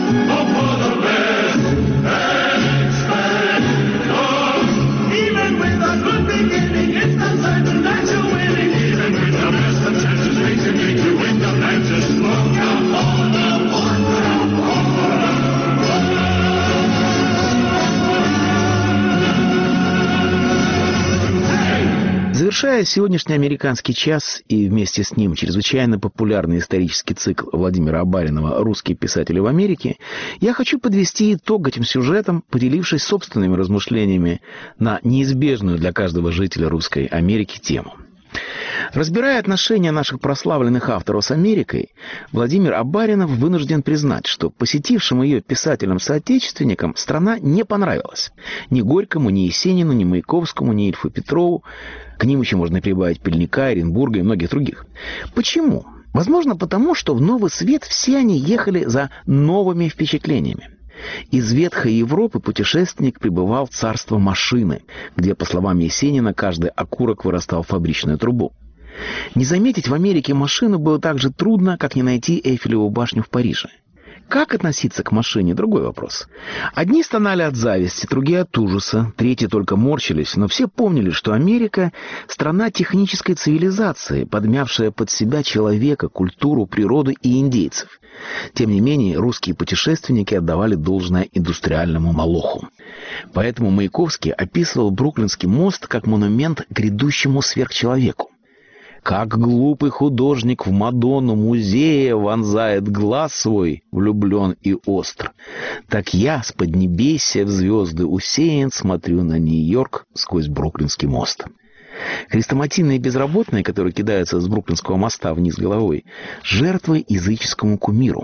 Завершая сегодняшний «Американский час» и вместе с ним чрезвычайно популярный исторический цикл Владимира Абаринова «Русские писатели в Америке», я хочу подвести итог этим сюжетам, поделившись собственными размышлениями на неизбежную для каждого жителя русской Америки тему. Разбирая отношения наших прославленных авторов с Америкой, Владимир Абаринов вынужден признать, что посетившим ее писателям-соотечественникам страна не понравилась. Ни Горькому, ни Есенину, ни Маяковскому, ни Ильфу Петрову. К ним еще можно прибавить Пельника, Оренбурга и многих других. Почему? Возможно, потому что в Новый Свет все они ехали за новыми впечатлениями. Из ветхой Европы путешественник прибывал в царство машины, где, по словам Есенина, каждый окурок вырастал в фабричную трубу. Не заметить в Америке машину было так же трудно, как не найти Эйфелеву башню в Париже. Как относиться к машине – другой вопрос. Одни стонали от зависти, другие от ужаса, третьи только морщились, но все помнили, что Америка – страна технической цивилизации, подмявшая под себя человека, культуру, природу и индейцев. Тем не менее, русские путешественники отдавали должное индустриальному молоху. Поэтому Маяковский описывал Бруклинский мост как монумент грядущему сверхчеловеку. Как глупый художник в Мадонну музея вонзает глаз свой, влюблен и остр, так я с поднебесья в звезды усеян смотрю на Нью-Йорк сквозь Бруклинский мост. Хрестоматийные безработные, которые кидаются с Бруклинского моста вниз головой, жертвы языческому кумиру.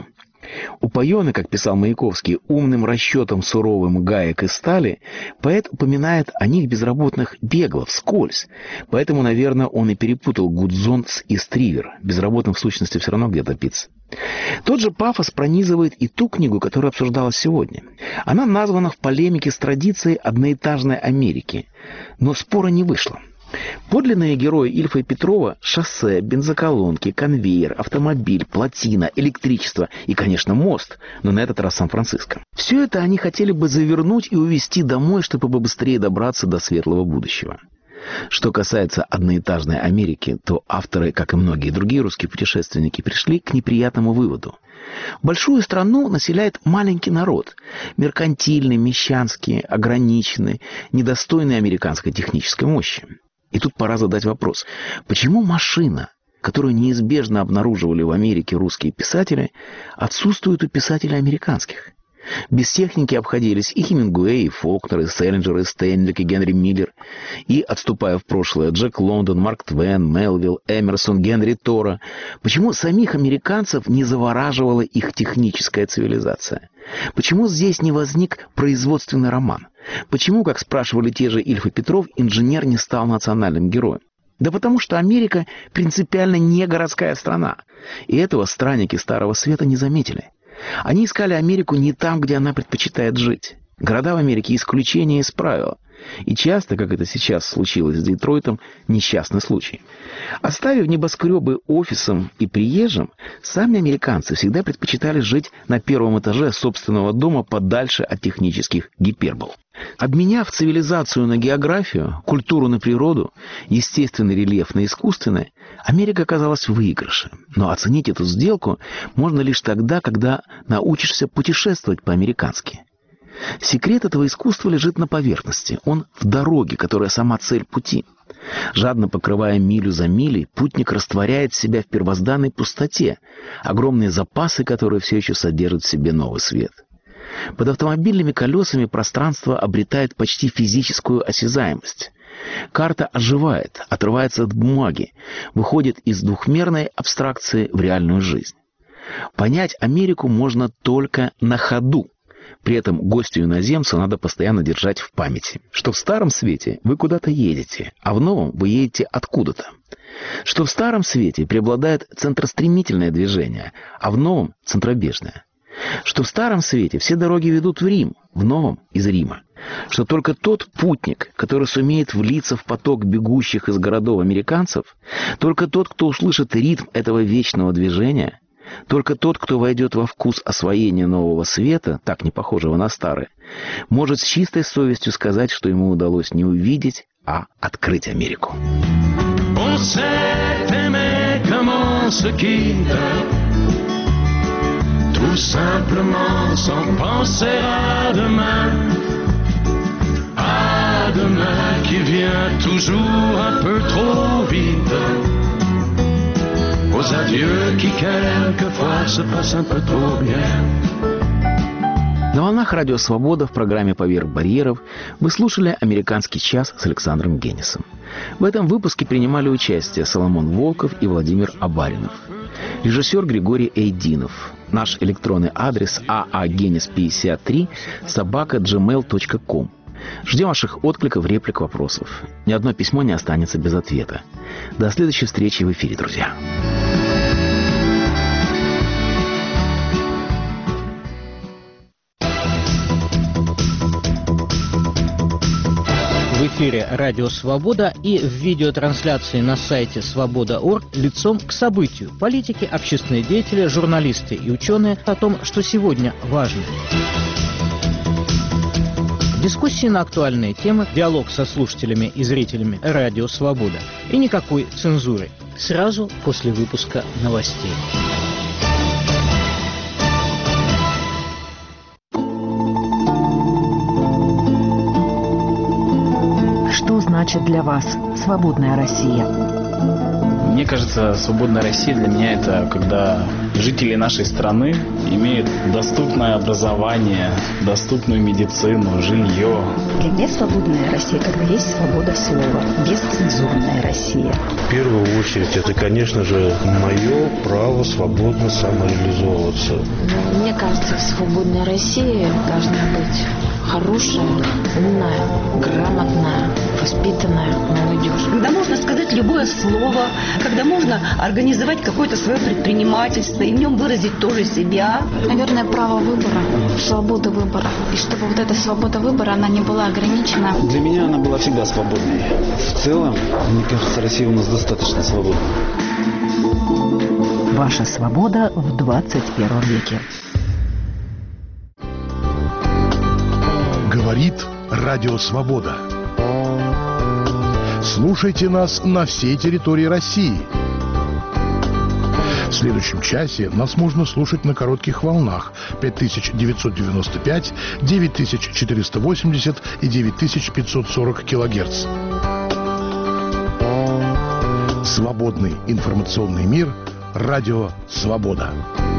Упоенный, как писал Маяковский, умным расчетом суровым гаек и стали, поэт упоминает о них безработных бегло, вскользь. Поэтому, наверное, он и перепутал Гудзон с Истривер. Безработным в сущности все равно где топиться. Тот же пафос пронизывает и ту книгу, которая обсуждалась сегодня. Она названа в полемике с традицией одноэтажной Америки, но спора не вышло. Подлинные герои Ильфа и Петрова – шоссе, бензоколонки, конвейер, автомобиль, плотина, электричество и, конечно, мост, но на этот раз Сан-Франциско. Все это они хотели бы завернуть и увезти домой, чтобы побыстрее добраться до светлого будущего. Что касается одноэтажной Америки, то авторы, как и многие другие русские путешественники, пришли к неприятному выводу. Большую страну населяет маленький народ, меркантильный, мещанский, ограниченный, недостойный американской технической мощи. И тут пора задать вопрос, почему машина, которую неизбежно обнаруживали в Америке русские писатели, отсутствует у писателей американских? Без техники обходились и Хемингуэй, и Фолкнер, и Селлинджер, и Стенлик, и Генри Миллер, и, отступая в прошлое, Джек Лондон, Марк Твен, Мелвилл, Эмерсон, Генри Торо. Почему самих американцев не завораживала их техническая цивилизация? Почему здесь не возник производственный роман? Почему, как спрашивали те же Ильф и Петров, инженер не стал национальным героем? Да потому что Америка принципиально не городская страна, и этого странники Старого Света не заметили. Они искали Америку не там, где она предпочитает жить. Города в Америке исключение из правила. И часто, как это сейчас случилось с Детройтом, несчастный случай. Оставив небоскребы офисам и приезжим, сами американцы всегда предпочитали жить на первом этаже собственного дома подальше от технических гипербол. Обменяв цивилизацию на географию, культуру на природу, естественный рельеф на искусственный, Америка оказалась в выигрыше. Но оценить эту сделку можно лишь тогда, когда научишься путешествовать по-американски. Секрет этого искусства лежит на поверхности. Он в дороге, которая сама цель пути. Жадно покрывая милю за милей, путник растворяет себя в первозданной пустоте, огромные запасы, которые все еще содержат в себе новый свет. Под автомобильными колесами пространство обретает почти физическую осязаемость. Карта оживает, отрывается от бумаги, выходит из двухмерной абстракции в реальную жизнь. Понять Америку можно только на ходу. При этом гостю иноземца надо постоянно держать в памяти, что в старом свете вы куда-то едете, а в новом вы едете откуда-то. Что в старом свете преобладает центростремительное движение, а в новом – центробежное. Что в старом свете все дороги ведут в Рим, в новом – из Рима. Что только тот путник, который сумеет влиться в поток бегущих из городов американцев, только тот, кто услышит ритм этого вечного движения, только тот, кто войдет во вкус освоения нового света, так не похожего на старый, может с чистой совестью сказать, что ему удалось не увидеть, а открыть Америку. Aux adieux qui quelquefois se passent un peu trop bien. На волнах Радио Свобода в программе «Поверх барьеров» вы слушали «Американский час» с Александром Генисом. В этом выпуске принимали участие Соломон Волков и Владимир Абаринов. Режиссер Григорий Эйдинов. Наш электронный адрес а а генис пятьдесят три собака джимейл точка ком. Ждем ваших откликов, реплик, вопросов. Ни одно письмо не останется без ответа. До следующей встречи в эфире, друзья. В эфире «Радио Свобода» и в видеотрансляции на сайте свобода точка орг лицом к событию. Политики, общественные деятели, журналисты и ученые о том, что сегодня важно. Дискуссии на актуальные темы, диалог со слушателями и зрителями «Радио Свобода» и никакой цензуры. Сразу после выпуска новостей. Что значит для вас свободная Россия? Мне кажется, свободная Россия для меня — это когда жители нашей страны имеют доступное образование, доступную медицину, жилье. Для меня свободная Россия, когда есть свобода слова, бесцензурная Россия. В первую очередь, это, конечно же, мое право свободно самореализовываться. Мне кажется, в свободной России должна быть хорошая, умная, грамотная, воспитанная молодежь. Когда можно сказать любое слово, когда можно организовать какое-то свое предпринимательство и в нем выразить тоже себя. Наверное, право выбора, свобода выбора. И чтобы вот эта свобода выбора, она не была ограничена. Для меня она была всегда свободной. В целом, мне кажется, Россия у нас достаточно свободна. Ваша свобода в двадцать первом веке. Говорит Радио Свобода. Слушайте нас на всей территории России. В следующем часе нас можно слушать на коротких волнах пять тысяч девятьсот девяносто пять, девять тысяч четыреста восемьдесят и девять тысяч пятьсот сорок килогерц. Свободный информационный мир. Радио Свобода.